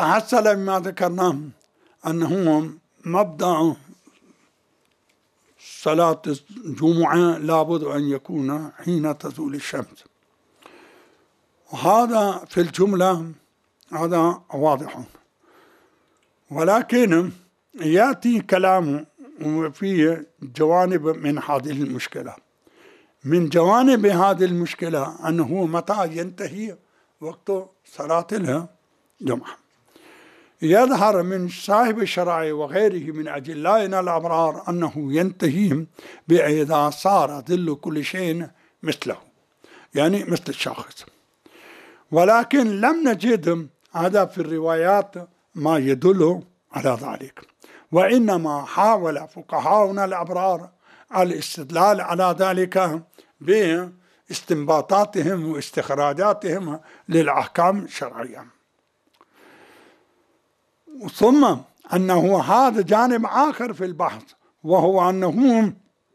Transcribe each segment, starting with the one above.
تحصل مما ذكرناه أنه مبدأ صلاة الجمعة لابد أن يكون حين تزول الشمس، وهذا في الجملة هذا واضح، ولكن يأتي كلام في جوانب من هذه المشكلة. من جوانب هذه المشكلة أنه متى ينتهي وقت صلاة الجمعة. يظهر من صاحب الشرائع وغيره من أجلائنا الأبرار أنه ينتهي بإذا صار ظل كل شيء مثله، يعني مثل الشخص، ولكن لم نجد هذا في الروايات ما يدل على ذلك، وإنما حاول فقهاؤنا الأبرار الاستدلال على ذلك باستنباطاتهم واستخراجاتهم للأحكام الشرعية. ثم أنه هذا جانب آخر في البحث، وهو أنه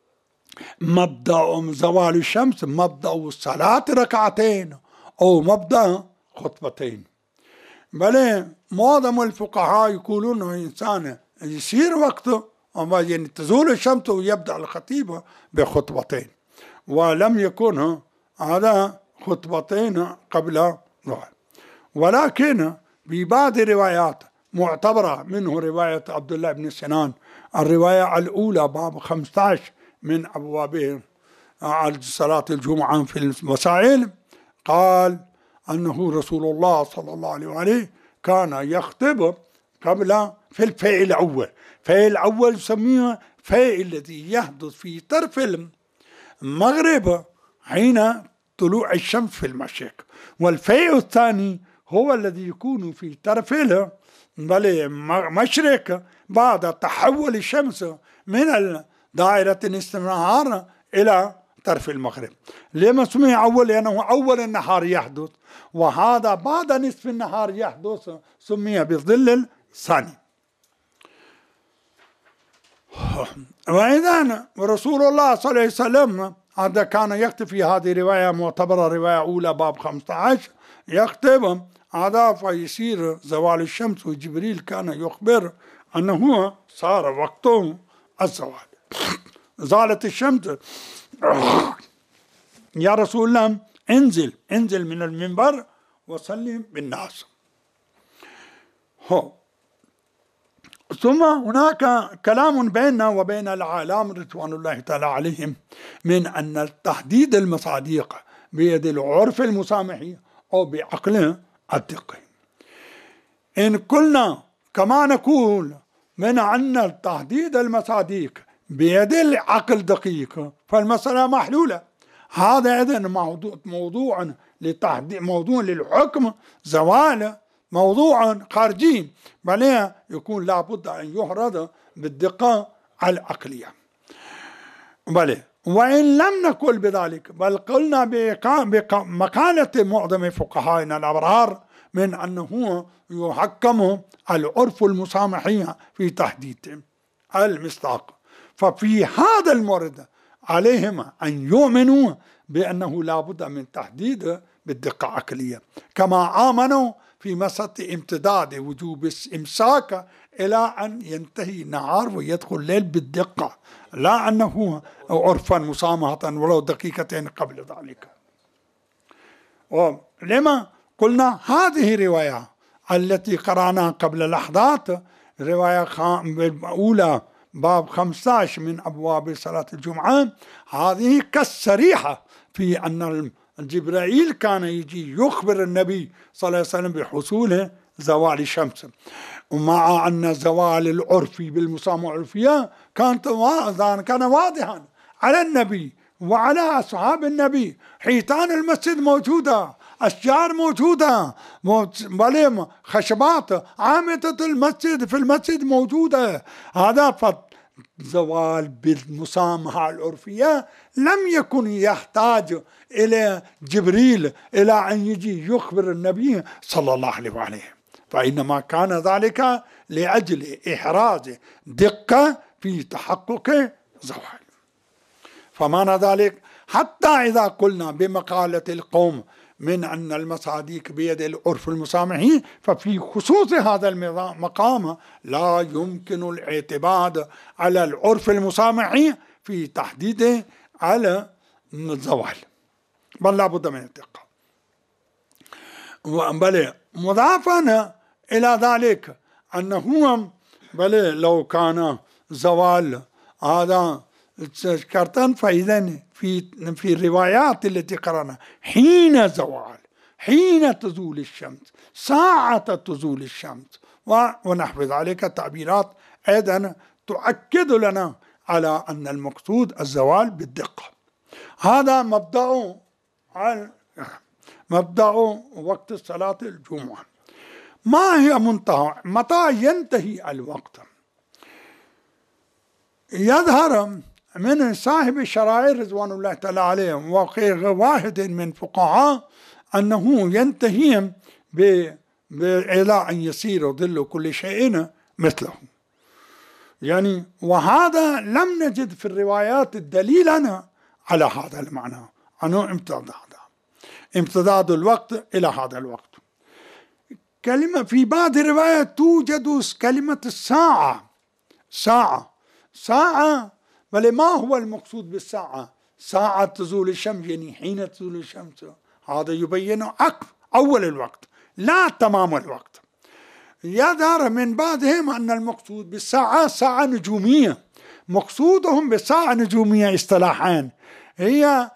مبدأ زوال الشمس مبدأ الصلاة ركعتين أو مبدأ خطبتين. بل معظم الفقهاء يقولون أن الإنسان يصير وقته وما يعني تزول الشمس ويبدأ الخطيب بخطبتين، ولم يكن هذا خطبتين قبل ظهر. ولكن في بعض الروايات معتبرة، منه رواية عبد الله بن سنان الرواية الأولى باب 15 من أبواب صلاة الجمعة في المسائل، قال أنه رسول الله صلى الله عليه وآله كان يخطب قبل في الفيء الأول. الفيء الأول يسميه الفيء الذي يحدث في طرف المغرب حين طلوع الشمس في المشرق، والفيء الثاني هو الذي يكون في طرف المشرق بعد تحول الشمس من دائرة نصف النهار إلى طرف المغرب. لما سمي أول؟ لأنه أول النهار يحدث، وهذا بعد نصف النهار يحدث، سمي بالظل الثاني. وإذن رسول الله صلى الله عليه وسلم هذا كان يكتب في هذه رواية معتبرة، رواية أولى باب 15 يكتب هذا فيصير زوال الشمس، وجبريل كان يخبر أنه صار وقت الزوال. زالت الشمس يا رسول الله انزل من المنبر وسلم بالناس. ثم هناك كلام بيننا وبين العالم رضوان الله تعالى عليهم من أن تحديد المصادق بيد العرف المسامحي أو بعقل الدقي. إن قلنا كما نقول من أن تحديد المصادق بيد العقل الدقيق فالمسألة محلولة. هذا إذن موضوع لتحديد، موضوع للحكم زوال، موضوع خارجي، بل يكون لابد أن يحرد بالدقة العقلية. بل وإن لم نقل بذلك، بل قلنا بمقالة معظم فقهائنا الأبرار من أنه يحكم العرف المسامحي في تحديد المصداق، ففي هذا المورد عليهم أن يؤمنوا بأنه لابد من تحديد بالدقة العقلية، كما آمنوا في مسألة امتداد وجوب الإمساك إلى أن ينتهي النهار ويدخل الليل بالدقة، لا أنه عرفا مسامحة ولو دقيقتين قبل ذلك. ولما قلنا هذه الرواية التي قرأناها قبل لحظات، رواية الأولى باب 15 من أبواب صلاة الجمعة، هذه كالصريحة في أن جبرائيل كان يجي يخبر النبي صلى الله عليه وسلم بحصول زوال الشمس، ومع أن زوال العرف بالمسامحة العرفية كان واضحا على النبي وعلى أصحاب النبي. حيطان المسجد موجودة، أشجار موجودة، خشبات عامة المسجد في المسجد موجودة. هذا زوال بالمسامحة العرفية لم يكن يحتاج إلى جبريل إلى أن يجي يخبر النبي صلى الله عليه وآله، فإنما كان ذلك لأجل إحراز دقة في تحقق زوال. فمعنى ذلك حتى إذا قلنا بمقالة القوم من أن المصاديق بيد العرف المسامحي، ففي خصوص هذا المقام لا يمكن الاعتماد على العرف المسامحي في تحديده على الزوال، بل لا بد من الدقة. بل مضافا إلى ذلك أنه بل لو كان زوال هذا شرطا، فإذا في الروايات التي قرأنا حين زوال، حين تزول الشمس، ساعة تزول الشمس ونحو ذلك تعبيرات أيضا تؤكد لنا على أن المقصود الزوال بالدقة. هذا مبدأ وقت صلاة الجمعة. ما هي منتهى متى ينتهي الوقت؟ يظهر من صاحب الشرائع رضوان الله تعالى عليهم وغير واحد من فقهاء أنه ينتهي إلى أن يصير ظل كل شيء مثله. يعني وهذا لم نجد في الروايات الدليل على هذا المعنى، أنه امتداد الوقت إلى هذا الوقت. كلمة في بعض الروايات توجد كلمة ساعة، بل ما هو المقصود بالساعة؟ ساعة تزول الشمس، يعني حين تزول الشمس، هذا يبين أول الوقت لا تمام الوقت. يظهر من بعضهم أن المقصود بالساعة ساعة نجومية. مقصودهم بالساعة النجومية اصطلاحان هي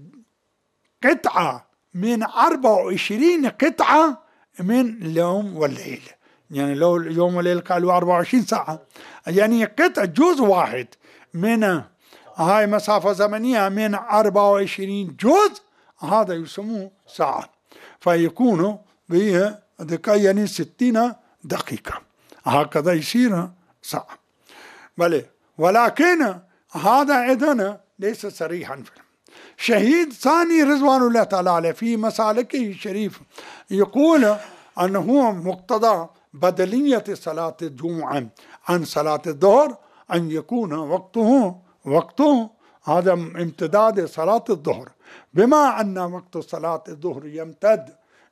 قطعة من 24 قطعة من اليوم والليل، يعني لو اليوم والليل قالوا 24 ساعة، يعني قطع جزء واحد من هاي مسافة زمنية من 24 جزء، هذا يسموه ساعة، فيكون به يعني 60 دقيقة، هكذا يصير ساعة. بل ولكن هذا أيضا ليس صريحا في شهيد ثاني رضوان الله تعالى عليه في مسالكه الشريف يقول أنه مقتضى بدلية صلاة الجمعة عن صلاة الظهر أن يكون وقته هذا امتداد صلاة الظهر، بما أن وقت صلاة الظهر يمتد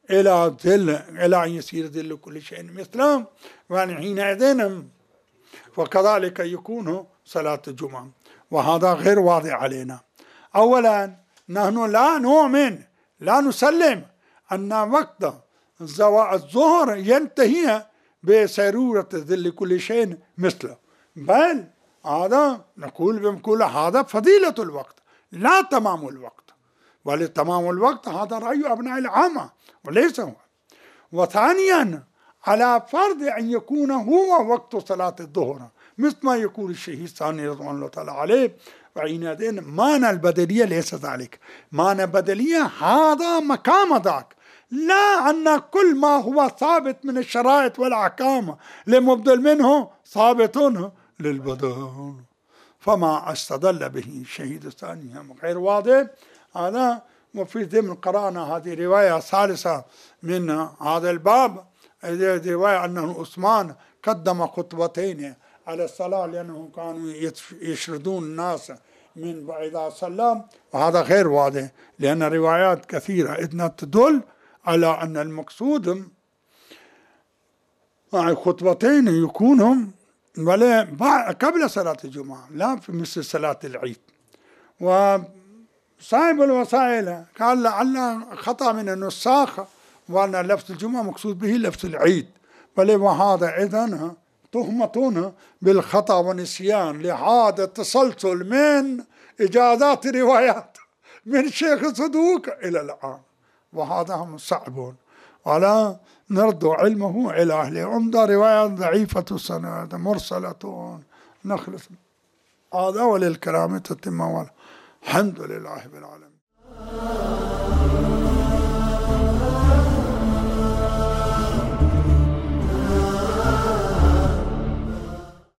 إلى أن يصير ظل كل شيء مثله، يعني حينئذ وكذلك يكون صلاة الجمعة. وهذا غير واضح علينا. أولا نحن لا نؤمن، لا نسلم أن وقت الظهر ينتهي بسيرورة ظل كل شيء مثله، بل هذا نقول هذا فضيلة الوقت لا تمام الوقت، ولتمام الوقت هذا رأي أبناء العامة وليس هو. وثانيا على فرض أن يكون هو وقت صلاة الظهر مثل ما يقول الشهيد ثاني رضوان الله تعالى عليه، فحينئذ معنى البدلية ليس ذلك. معنى البدلية هذا مقام ذاك، لا أن كل ما هو ثابت من الشرائط والأحكام لمبدل منه ثابت للبدل، فما استدل به الشهيد الثاني غير واضح. هذا وفي ضمن قرأنا هذه رواية ثالثة من هذا الباب، رواية أنه عثمان قدم خطبتين على الصلاة لأنهم كانوا يشردون الناس من إذا صلى، وهذا غير واضح لأن روايات كثيرة إذن تدل على أن المقصود مع خطبتين يكونهم قبل صلاة الجمعة لا في مثل صلاة العيد. وصاحب الوسائل قال لعل خطأ من النساخ وأن لفظ الجمعة مقصود به لفظ العيد، بل وهذا إذن تهمة بالخطأ والنسيان لهذا التسلسل من إجازات روايات من شيخ صدوق إلى الآن، وهذا هم صعب ولا نرد علمه إلى أهله. عمدة روايات ضعيفة السند مرسلة نخلص هذا وللكرامة تتم. الحمد لله بالعالمين.